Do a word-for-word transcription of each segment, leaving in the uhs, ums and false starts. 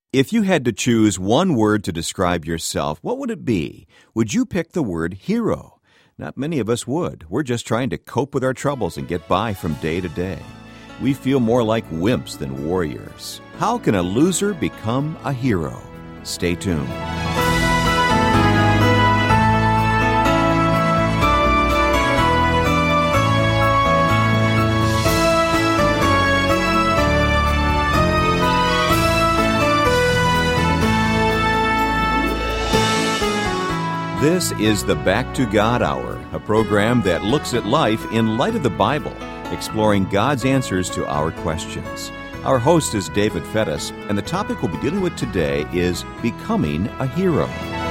If you had to choose one word to describe yourself, what would it be? Would you pick the word hero? Not many of us would. We're just trying to cope with our troubles and get by from day to day. We feel more like wimps than warriors. How can a loser become a hero? Stay tuned. This is the Back to God Hour, a program that looks at life in light of the Bible, exploring God's answers to our questions. Our host is David Fettis, and the topic we'll be dealing with today is becoming a hero.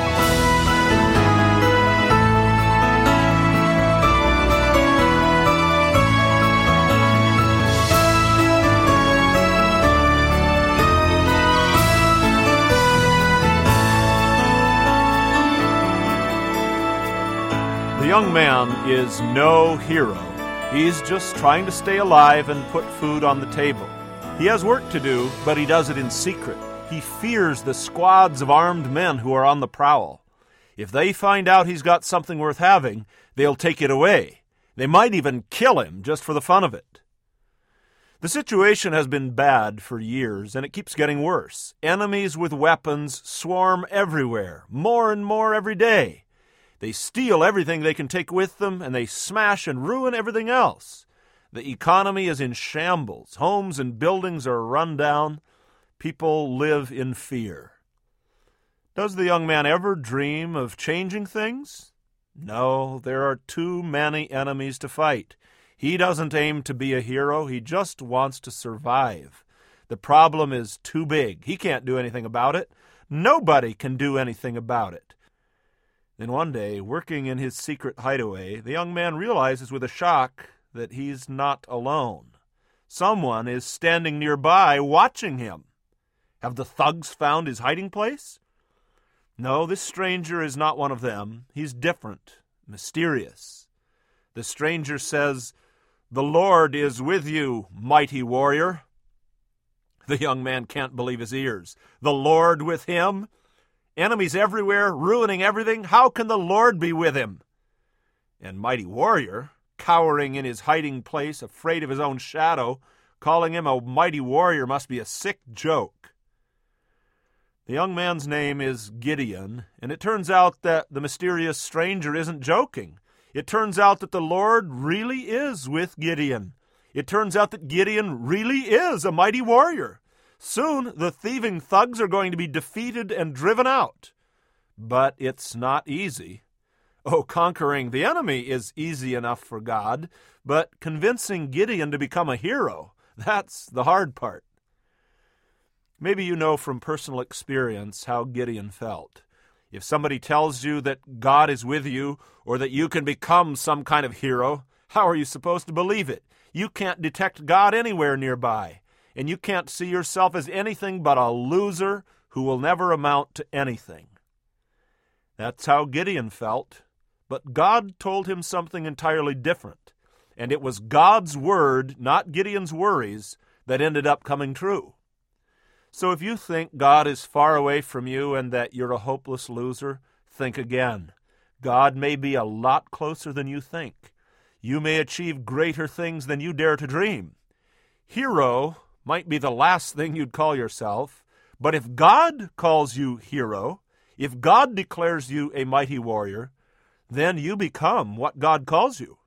The young man is no hero. He's just trying to stay alive and put food on the table. He has work to do, but he does it in secret. He fears the squads of armed men who are on the prowl. If they find out he's got something worth having, they'll take it away. They might even kill him just for the fun of it. The situation has been bad for years, and it keeps getting worse. Enemies with weapons swarm everywhere, more and more every day. They steal everything they can take with them, and they smash and ruin everything else. The economy is in shambles. Homes and buildings are run down. People live in fear. Does the young man ever dream of changing things? No, there are too many enemies to fight. He doesn't aim to be a hero. He just wants to survive. The problem is too big. He can't do anything about it. Nobody can do anything about it. Then one day, working in his secret hideaway, the young man realizes with a shock that he's not alone. Someone is standing nearby watching him. Have the thugs found his hiding place? No, this stranger is not one of them. He's different, mysterious. The stranger says, "The Lord is with you, mighty warrior." The young man can't believe his ears. The Lord with him? Enemies everywhere, ruining everything. How can the Lord be with him? And mighty warrior, cowering in his hiding place, afraid of his own shadow, calling him a mighty warrior must be a sick joke. The young man's name is Gideon, and it turns out that the mysterious stranger isn't joking. It turns out that the Lord really is with Gideon. It turns out that Gideon really is a mighty warrior. Soon, the thieving thugs are going to be defeated and driven out. But it's not easy. Oh, conquering the enemy is easy enough for God, but convincing Gideon to become a hero, that's the hard part. Maybe you know from personal experience how Gideon felt. If somebody tells you that God is with you, or that you can become some kind of hero, how are you supposed to believe it? You can't detect God anywhere nearby. And you can't see yourself as anything but a loser who will never amount to anything. That's how Gideon felt, but God told him something entirely different, and it was God's word, not Gideon's worries, that ended up coming true. So if you think God is far away from you and that you're a hopeless loser, think again. God may be a lot closer than you think. You may achieve greater things than you dare to dream. Hero might be the last thing you'd call yourself, but if God calls you hero, if God declares you a mighty warrior, then you become what God calls you.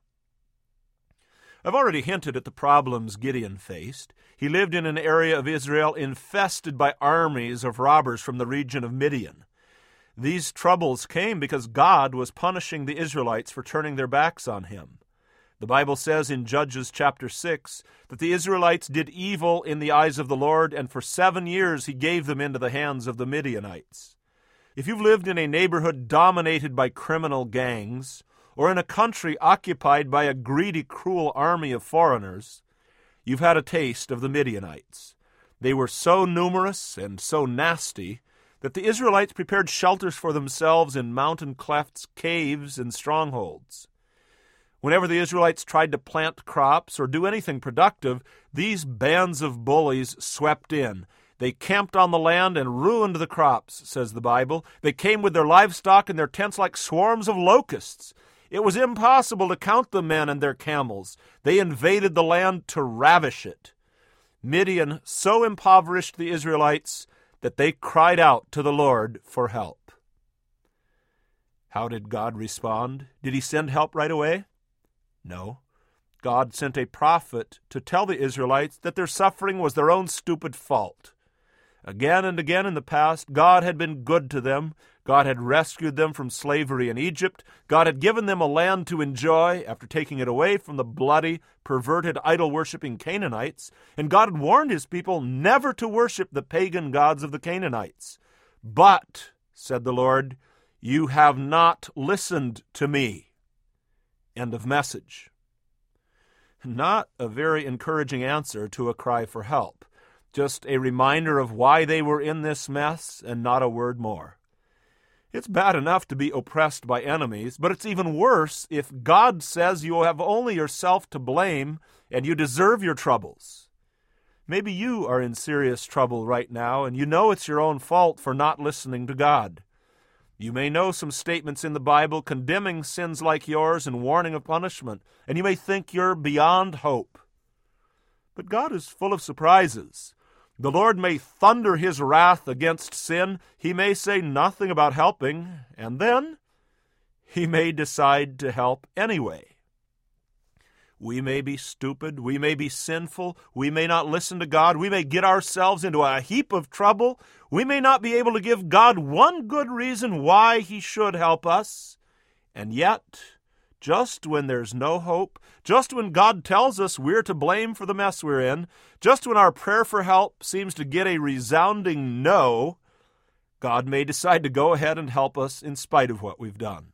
I've already hinted at the problems Gideon faced. He lived in an area of Israel infested by armies of robbers from the region of Midian. These troubles came because God was punishing the Israelites for turning their backs on him. The Bible says in Judges chapter six that the Israelites did evil in the eyes of the Lord, and for seven years he gave them into the hands of the Midianites. If you've lived in a neighborhood dominated by criminal gangs, or in a country occupied by a greedy, cruel army of foreigners, you've had a taste of the Midianites. They were so numerous and so nasty that the Israelites prepared shelters for themselves in mountain clefts, caves, and strongholds. Whenever the Israelites tried to plant crops or do anything productive, these bands of bullies swept in. They camped on the land and ruined the crops, says the Bible. They came with their livestock and their tents like swarms of locusts. It was impossible to count the men and their camels. They invaded the land to ravish it. Midian so impoverished the Israelites that they cried out to the Lord for help. How did God respond? Did he send help right away? No. God sent a prophet to tell the Israelites that their suffering was their own stupid fault. Again and again in the past, God had been good to them. God had rescued them from slavery in Egypt. God had given them a land to enjoy after taking it away from the bloody, perverted, idol-worshipping Canaanites. And God had warned his people never to worship the pagan gods of the Canaanites. But, said the Lord, you have not listened to me. End of message. Not a very encouraging answer to a cry for help. Just a reminder of why they were in this mess and not a word more. It's bad enough to be oppressed by enemies, but it's even worse if God says you have only yourself to blame and you deserve your troubles. Maybe you are in serious trouble right now and you know it's your own fault for not listening to God. You may know some statements in the Bible condemning sins like yours and warning of punishment, and you may think you're beyond hope. But God is full of surprises. The Lord may thunder his wrath against sin. He may say nothing about helping, and then he may decide to help anyway. We may be stupid, we may be sinful, we may not listen to God, we may get ourselves into a heap of trouble, we may not be able to give God one good reason why he should help us, and yet, just when there's no hope, just when God tells us we're to blame for the mess we're in, just when our prayer for help seems to get a resounding no, God may decide to go ahead and help us in spite of what we've done.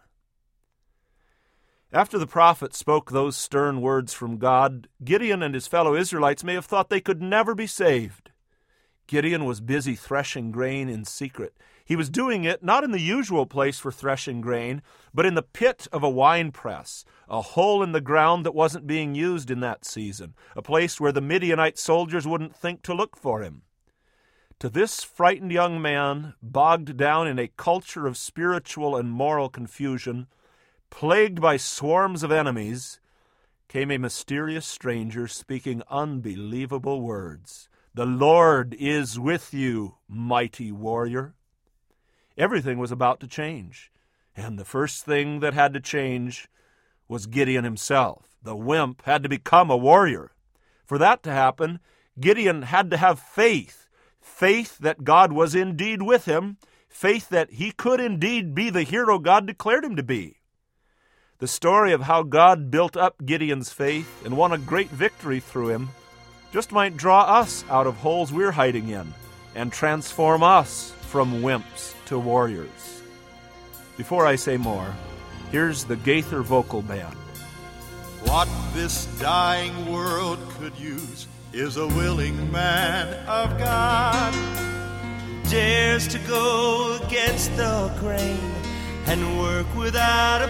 After the prophet spoke those stern words from God, Gideon and his fellow Israelites may have thought they could never be saved. Gideon was busy threshing grain in secret. He was doing it not in the usual place for threshing grain, but in the pit of a wine press, a hole in the ground that wasn't being used in that season, a place where the Midianite soldiers wouldn't think to look for him. To this frightened young man, bogged down in a culture of spiritual and moral confusion, plagued by swarms of enemies, came a mysterious stranger speaking unbelievable words. The Lord is with you, mighty warrior. Everything was about to change, and the first thing that had to change was Gideon himself. The wimp had to become a warrior. For that to happen, Gideon had to have faith, faith that God was indeed with him, faith that he could indeed be the hero God declared him to be. The story of how God built up Gideon's faith and won a great victory through him just might draw us out of holes we're hiding in and transform us from wimps to warriors. Before I say more, here's the Gaither Vocal Band. What this dying world could use is a willing man of God. Dares to go against the grain and work without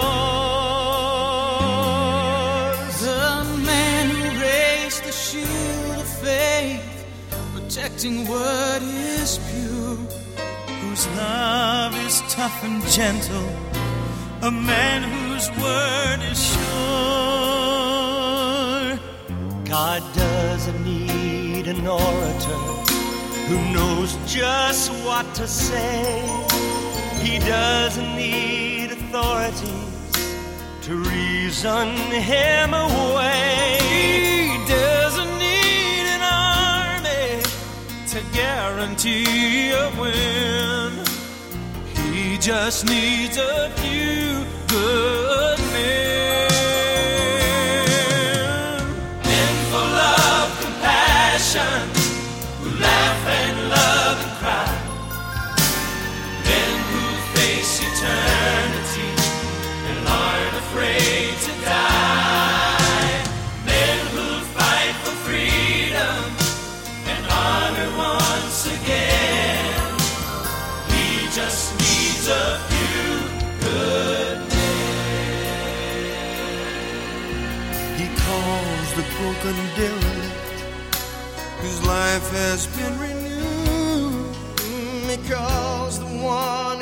applause. The man who raised the shield of faith, protecting what is pure, whose love is tough and gentle, a man whose word is sure. God doesn't need an orator who knows just what to say. He doesn't need authorities to reason him away. He doesn't need an army to guarantee a win. He just needs a few good men. Men full of compassion, who laugh and love and cry. Men who face eternity and aren't afraid to die. Men who fight for freedom and honor once again. He just needs a few good men. He calls the broken derelict, whose life has been renewed.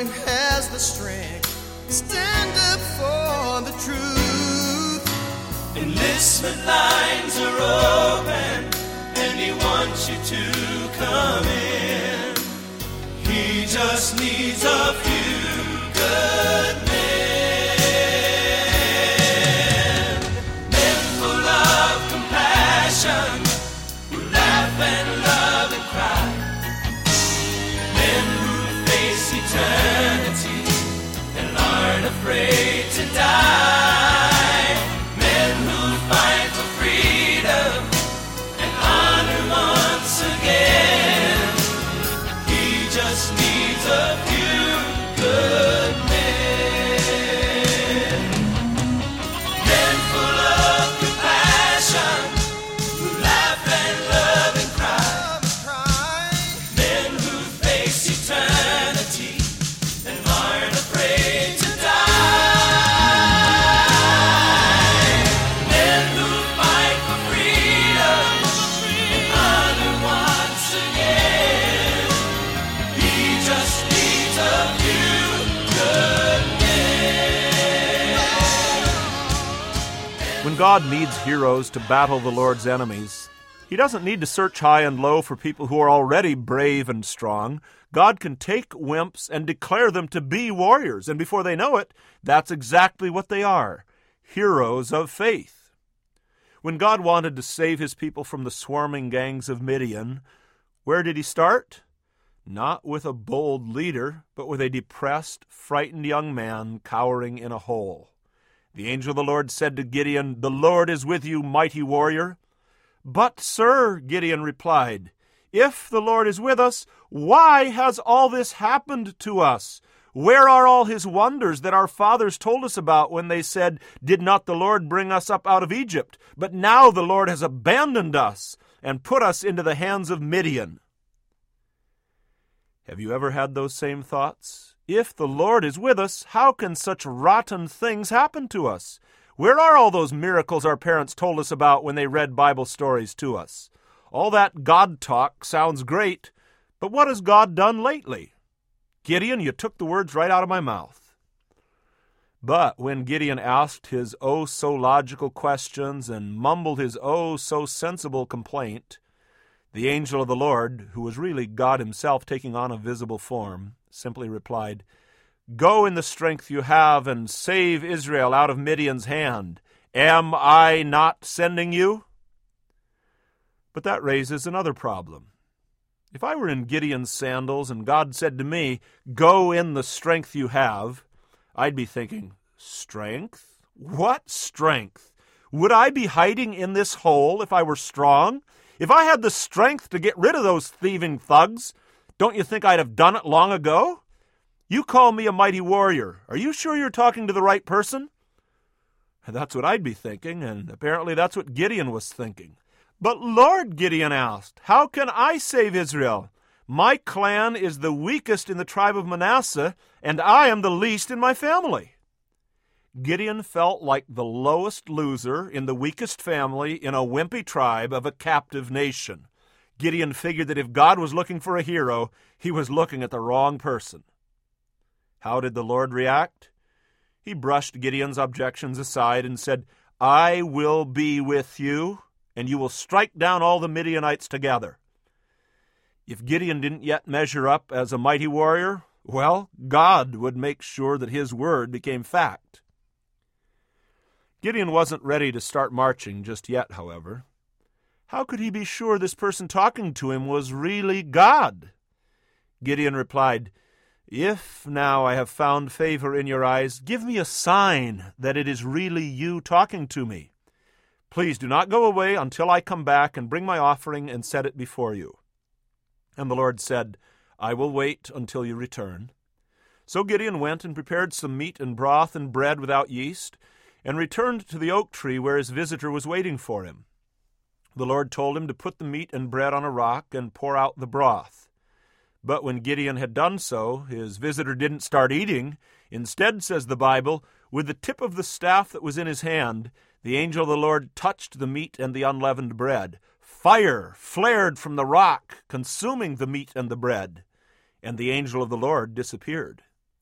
who has the strength. Stand up for the truth. Enlistment lines are open, and he wants you to come in. He just needs a few good men. Men full of compassion, who laugh and love and cry. Men who face eternity and aren't afraid to die. Men who fight for freedom and honor once again. He just needs a few good men. Men full of compassion, who laugh and love and cry. Men who face eternity and aren't afraid to die. Men who fight for freedom and honor once again. He just needs a few good men. When God needs heroes to battle the Lord's enemies, He doesn't need to search high and low for people who are already brave and strong. God can take wimps and declare them to be warriors, and before they know it, that's exactly what they are, heroes of faith. When God wanted to save His people from the swarming gangs of Midian, where did He start? Not with a bold leader, but with a depressed, frightened young man cowering in a hole. The angel of the Lord said to Gideon, "The Lord is with you, mighty warrior." "But, sir," Gideon replied, "if the Lord is with us, why has all this happened to us? Where are all His wonders that our fathers told us about when they said, 'Did not the Lord bring us up out of Egypt?' But now the Lord has abandoned us and put us into the hands of Midian." Have you ever had those same thoughts? If the Lord is with us, how can such rotten things happen to us? Where are all those miracles our parents told us about when they read Bible stories to us? All that God talk sounds great, but what has God done lately? Gideon, you took the words right out of my mouth. But when Gideon asked his oh-so-logical questions and mumbled his oh-so-sensible complaint, the angel of the Lord, who was really God Himself taking on a visible form, simply replied, "Go in the strength you have and save Israel out of Midian's hand. Am I not sending you?" But that raises another problem. If I were in Gideon's sandals and God said to me, "Go in the strength you have," I'd be thinking, strength? What strength? Would I be hiding in this hole if I were strong? If I had the strength to get rid of those thieving thugs, don't you think I'd have done it long ago? You call me a mighty warrior. Are you sure you're talking to the right person? That's what I'd be thinking, and apparently that's what Gideon was thinking. "But Lord," Gideon asked, "how can I save Israel? My clan is the weakest in the tribe of Manasseh, and I am the least in my family." Gideon felt like the lowest loser in the weakest family in a wimpy tribe of a captive nation. Gideon figured that if God was looking for a hero, He was looking at the wrong person. How did the Lord react? He brushed Gideon's objections aside and said, "I will be with you, and you will strike down all the Midianites together." If Gideon didn't yet measure up as a mighty warrior, well, God would make sure that His word became fact. Gideon wasn't ready to start marching just yet, however. How could he be sure this person talking to him was really God? Gideon replied, "If now I have found favor in your eyes, give me a sign that it is really you talking to me. Please do not go away until I come back and bring my offering and set it before you." And the Lord said, "I will wait until you return." So Gideon went and prepared some meat and broth and bread without yeast, and returned to the oak tree where his visitor was waiting for him. The Lord told him to put the meat and bread on a rock and pour out the broth. But when Gideon had done so, his visitor didn't start eating. Instead, says the Bible, with the tip of the staff that was in his hand, the angel of the Lord touched the meat and the unleavened bread. Fire flared from the rock, consuming the meat and the bread, and the angel of the Lord disappeared.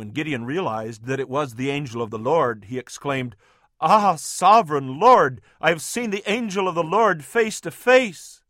When Gideon realized that it was the angel of the Lord, he exclaimed, "Ah, sovereign Lord, I have seen the angel of the Lord face to face."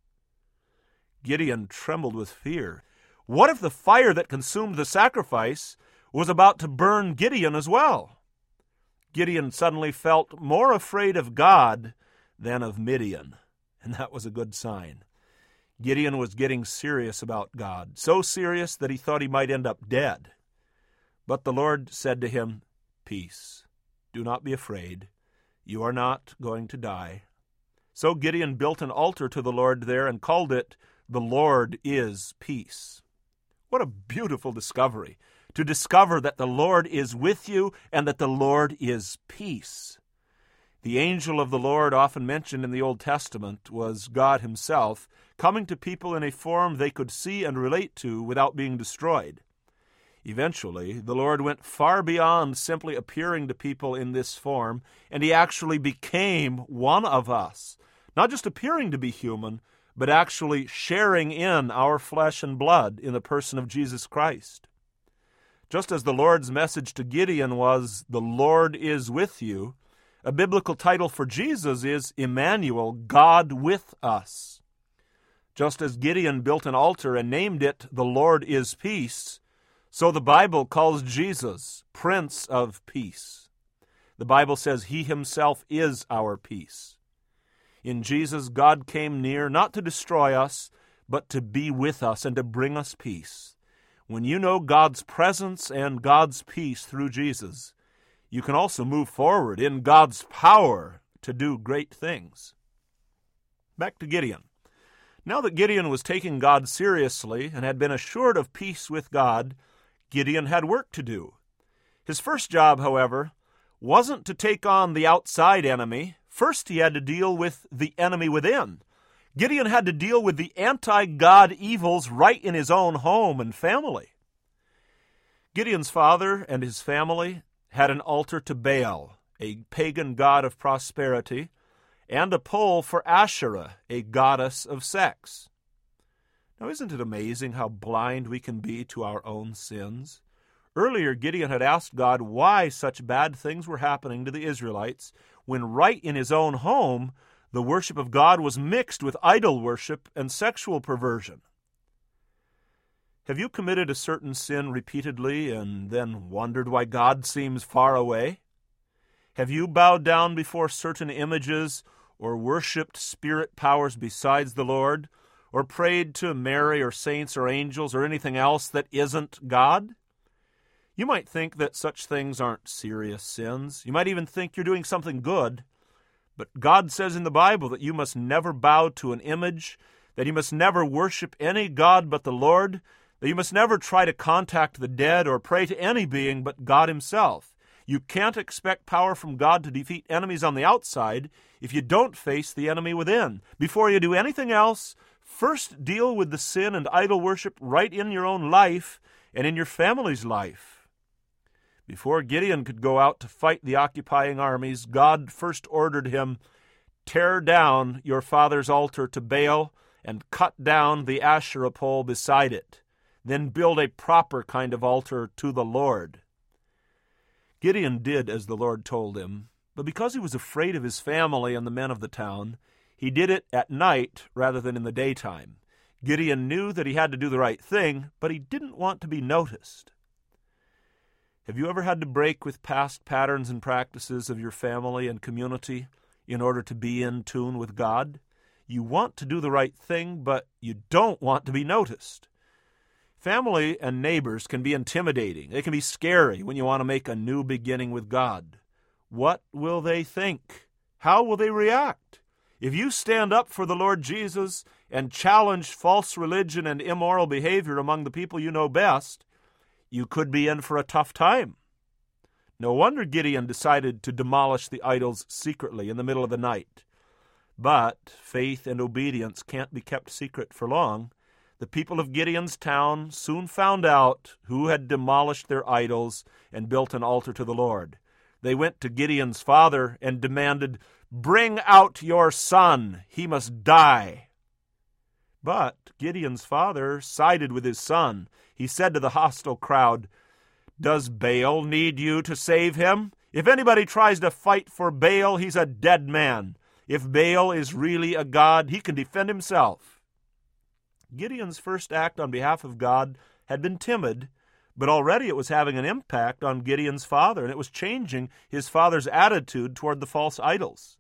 Gideon trembled with fear. What if the fire that consumed the sacrifice was about to burn Gideon as well? Gideon suddenly felt more afraid of God than of Midian, and that was a good sign. Gideon was getting serious about God, so serious that he thought he might end up dead. But the Lord said to him, "Peace, do not be afraid. You are not going to die." So Gideon built an altar to the Lord there and called it, "The Lord is Peace." What a beautiful discovery, to discover that the Lord is with you and that the Lord is peace. The angel of the Lord, often mentioned in the Old Testament, was God himself, coming to people in a form they could see and relate to without being destroyed. Eventually, the Lord went far beyond simply appearing to people in this form, and he actually became one of us, not just appearing to be human, but actually sharing in our flesh and blood in the person of Jesus Christ. Just as the Lord's message to Gideon was, "The Lord is with you," a biblical title for Jesus is Emmanuel, God with us. Just as Gideon built an altar and named it, "The Lord is Peace," so the Bible calls Jesus Prince of Peace. The Bible says he himself is our peace. In Jesus, God came near not to destroy us, but to be with us and to bring us peace. When you know God's presence and God's peace through Jesus, you can also move forward in God's power to do great things. Back to Gideon. Now that Gideon was taking God seriously and had been assured of peace with God, Gideon had work to do. His first job, however, wasn't to take on the outside enemy. First, he had to deal with the enemy within. Gideon had to deal with the anti-God evils right in his own home and family. Gideon's father and his family had an altar to Baal, a pagan god of prosperity, and a pole for Asherah, a goddess of sex. Now, isn't it amazing how blind we can be to our own sins? Earlier, Gideon had asked God why such bad things were happening to the Israelites, when right in his own home, the worship of God was mixed with idol worship and sexual perversion. Have you committed a certain sin repeatedly and then wondered why God seems far away? Have you bowed down before certain images or worshipped spirit powers besides the Lord, or prayed to Mary or saints or angels or anything else that isn't God? You might think that such things aren't serious sins. You might even think you're doing something good. But God says in the Bible that you must never bow to an image, that you must never worship any god but the Lord, that you must never try to contact the dead or pray to any being but God himself. You can't expect power from God to defeat enemies on the outside if you don't face the enemy within. Before you do anything else, first deal with the sin and idol worship right in your own life and in your family's life. Before Gideon could go out to fight the occupying armies, God first ordered him, "Tear down your father's altar to Baal and cut down the Asherah pole beside it. Then build a proper kind of altar to the Lord." Gideon did as the Lord told him, but because he was afraid of his family and the men of the town, he did it at night rather than in the daytime. Gideon knew that he had to do the right thing, but he didn't want to be noticed. Have you ever had to break with past patterns and practices of your family and community in order to be in tune with God? You want to do the right thing, but you don't want to be noticed. Family and neighbors can be intimidating. They can be scary when you want to make a new beginning with God. What will they think? How will they react? If you stand up for the Lord Jesus and challenge false religion and immoral behavior among the people you know best, you could be in for a tough time. No wonder Gideon decided to demolish the idols secretly in the middle of the night. But faith and obedience can't be kept secret for long. The people of Gideon's town soon found out who had demolished their idols and built an altar to the Lord. They went to Gideon's father and demanded, "Bring out your son. He must die." But Gideon's father sided with his son. He said to the hostile crowd, Does Baal need you to save him? If anybody tries to fight for Baal, he's a dead man. If Baal is really a god, he can defend himself. Gideon's first act on behalf of God had been timid, but already it was having an impact on Gideon's father, and it was changing his father's attitude toward the false idols.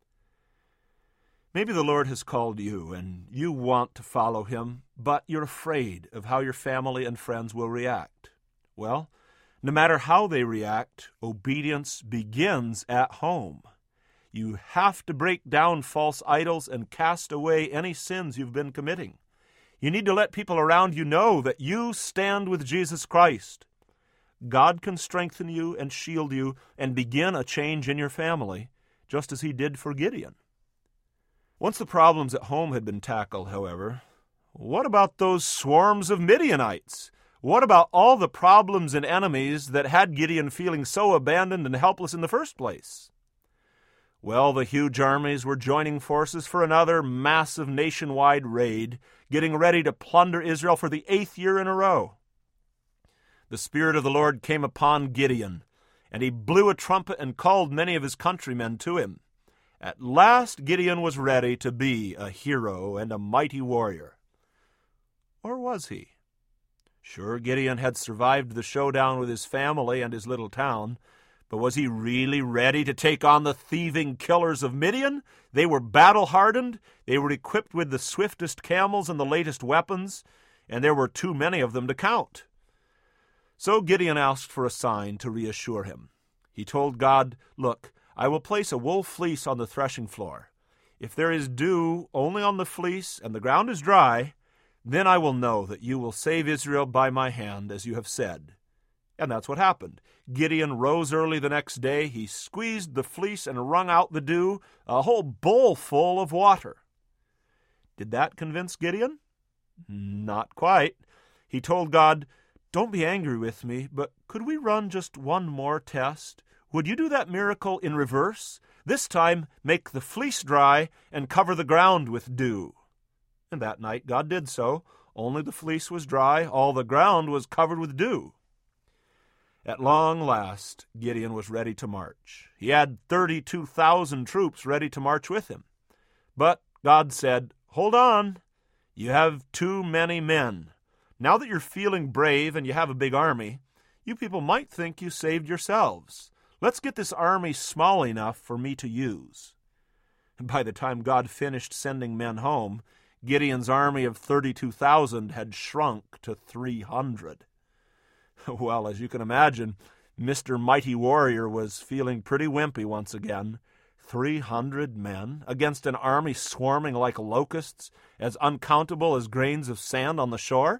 Maybe the Lord has called you, and you want to follow him, but you're afraid of how your family and friends will react. Well, no matter how they react, obedience begins at home. You have to break down false idols and cast away any sins you've been committing. You need to let people around you know that you stand with Jesus Christ. God can strengthen you and shield you and begin a change in your family, just as he did for Gideon. Once the problems at home had been tackled, however, what about those swarms of Midianites? What about all the problems and enemies that had Gideon feeling so abandoned and helpless in the first place? Well, the huge armies were joining forces for another massive nationwide raid, getting ready to plunder Israel for the eighth year in a row. The Spirit of the Lord came upon Gideon, and he blew a trumpet and called many of his countrymen to him. At last Gideon was ready to be a hero and a mighty warrior. Or was he? Sure, Gideon had survived the showdown with his family and his little town, but was he really ready to take on the thieving killers of Midian? They were battle-hardened, they were equipped with the swiftest camels and the latest weapons, and there were too many of them to count. So Gideon asked for a sign to reassure him. He told God, "Look, I will place a wool fleece on the threshing floor. If there is dew only on the fleece and the ground is dry, then I will know that you will save Israel by my hand, as you have said." And that's what happened. Gideon rose early the next day. He squeezed the fleece and wrung out the dew, a whole bowl full of water. Did that convince Gideon? Not quite. He told God, "Don't be angry with me, but could we run just one more test? Would you do that miracle in reverse? This time, make the fleece dry and cover the ground with dew." And that night God did so. Only the fleece was dry, all the ground was covered with dew. At long last, Gideon was ready to march. He had thirty-two thousand troops ready to march with him. But God said, "Hold on, you have too many men. Now that you're feeling brave and you have a big army, you people might think you saved yourselves. Let's get this army small enough for me to use." And by the time God finished sending men home, Gideon's army of thirty-two thousand had shrunk to three hundred. Well, as you can imagine, Mister Mighty Warrior was feeling pretty wimpy once again. Three hundred men against an army swarming like locusts, as uncountable as grains of sand on the shore?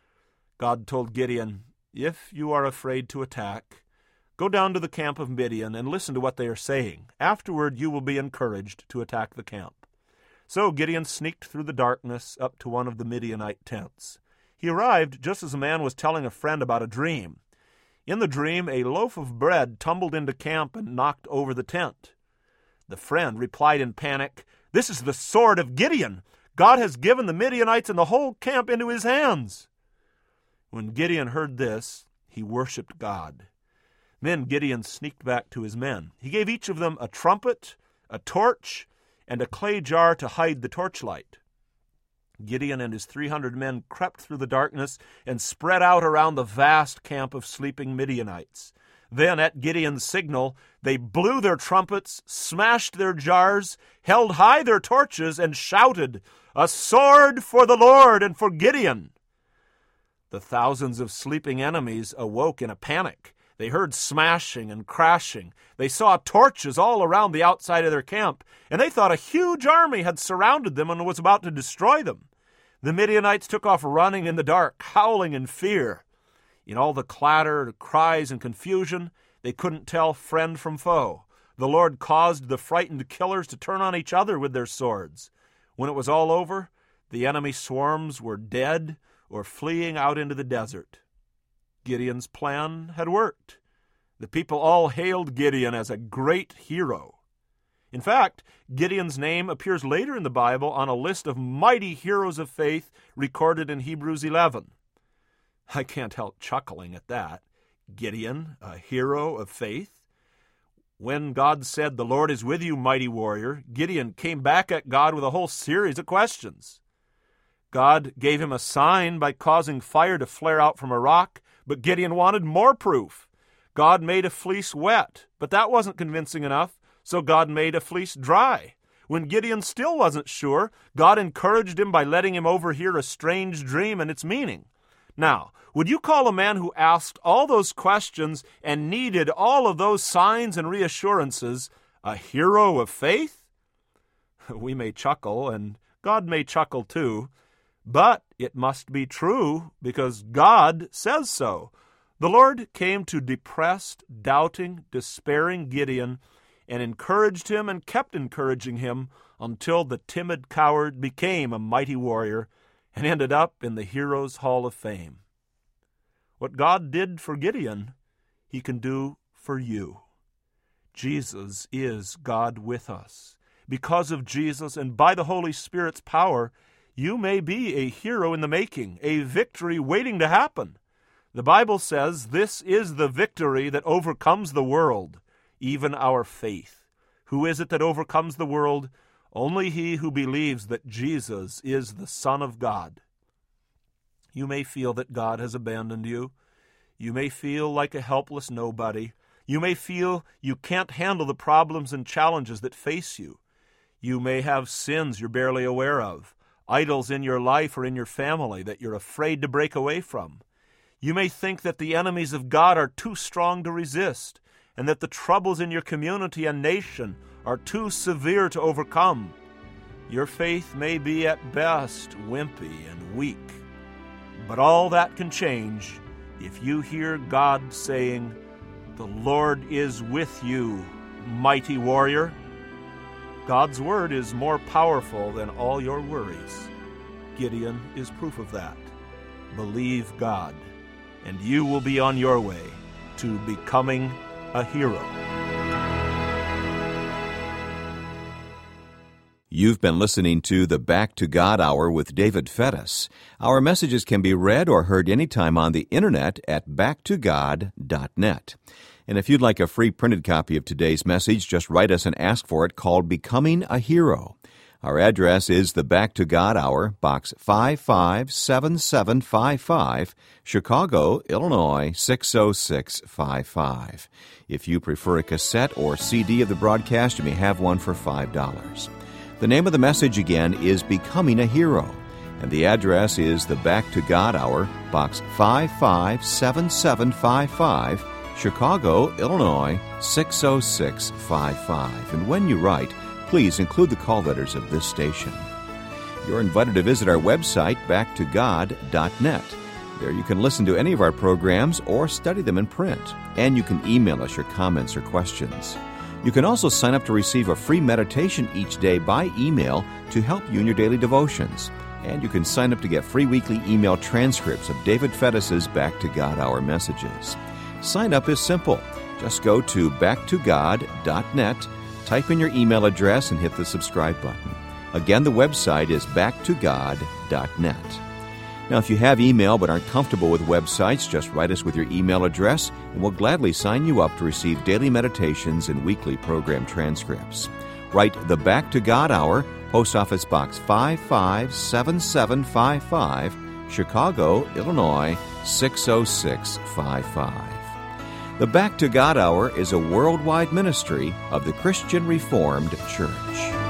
God told Gideon, "If you are afraid to attack, go down to the camp of Midian and listen to what they are saying. Afterward you will be encouraged to attack the camp." So Gideon sneaked through the darkness up to one of the Midianite tents. He arrived just as a man was telling a friend about a dream. In the dream, a loaf of bread tumbled into camp and knocked over the tent. The friend replied in panic, "This is the sword of Gideon. God has given the Midianites and the whole camp into his hands." When Gideon heard this, he worshipped God. Then Gideon sneaked back to his men. He gave each of them a trumpet, a torch, and a clay jar to hide the torchlight. Gideon and his three hundred men crept through the darkness and spread out around the vast camp of sleeping Midianites. Then, at Gideon's signal, they blew their trumpets, smashed their jars, held high their torches, and shouted, "A sword for the Lord and for Gideon!" The thousands of sleeping enemies awoke in a panic. They heard smashing and crashing. They saw torches all around the outside of their camp, and they thought a huge army had surrounded them and was about to destroy them. The Midianites took off running in the dark, howling in fear. In all the clatter, cries, and confusion, they couldn't tell friend from foe. The Lord caused the frightened killers to turn on each other with their swords. When it was all over, the enemy swarms were dead or fleeing out into the desert. Gideon's plan had worked. The people all hailed Gideon as a great hero. In fact, Gideon's name appears later in the Bible on a list of mighty heroes of faith recorded in Hebrews eleven. I can't help chuckling at that. Gideon, a hero of faith. When God said, "The Lord is with you, mighty warrior," Gideon came back at God with a whole series of questions. God gave him a sign by causing fire to flare out from a rock, but Gideon wanted more proof. God made a fleece wet, but that wasn't convincing enough, so God made a fleece dry. When Gideon still wasn't sure, God encouraged him by letting him overhear a strange dream and its meaning. Now, would you call a man who asked all those questions and needed all of those signs and reassurances a hero of faith? We may chuckle, and God may chuckle too, but it must be true because God says so. The Lord came to depressed, doubting, despairing Gideon and encouraged him and kept encouraging him until the timid coward became a mighty warrior and ended up in the Heroes' Hall of Fame. What God did for Gideon, he can do for you. Jesus is God with us. Because of Jesus and by the Holy Spirit's power, you may be a hero in the making, a victory waiting to happen. The Bible says this is the victory that overcomes the world, even our faith. Who is it that overcomes the world? Only he who believes that Jesus is the Son of God. You may feel that God has abandoned you. You may feel like a helpless nobody. You may feel you can't handle the problems and challenges that face you. You may have sins you're barely aware of, idols in your life or in your family that you're afraid to break away from. You may think that the enemies of God are too strong to resist, and that the troubles in your community and nation are too severe to overcome. Your faith may be at best wimpy and weak, but all that can change if you hear God saying, "The Lord is with you, mighty warrior." God's word is more powerful than all your worries. Gideon is proof of that. Believe God, and you will be on your way to becoming a hero. You've been listening to the Back to God Hour with David Fettis. Our messages can be read or heard anytime on the internet at back to god dot net. And if you'd like a free printed copy of today's message, just write us and ask for it, called Becoming a Hero. Our address is the Back to God Hour, Box five five seven seven five five, Chicago, Illinois six oh six five five. If you prefer a cassette or C D of the broadcast, you may have one for five dollars. The name of the message again is Becoming a Hero, and the address is the Back to God Hour, Box five five seven seven five five, Chicago, Illinois six oh six five five. And when you write, please include the call letters of this station. You're invited to visit our website, back to god dot net. There you can listen to any of our programs or study them in print, and you can email us your comments or questions. You can also sign up to receive a free meditation each day by email to help you in your daily devotions. And you can sign up to get free weekly email transcripts of David Fettis' Back to God Hour messages. Sign up is simple. Just go to back to god dot net, type in your email address, and hit the subscribe button. Again, the website is back to god dot net. Now, if you have email but aren't comfortable with websites, just write us with your email address, and we'll gladly sign you up to receive daily meditations and weekly program transcripts. Write the Back to God Hour, Post Office Box five five seven seven five five, Chicago, Illinois six oh six five five. The Back to God Hour is a worldwide ministry of the Christian Reformed Church.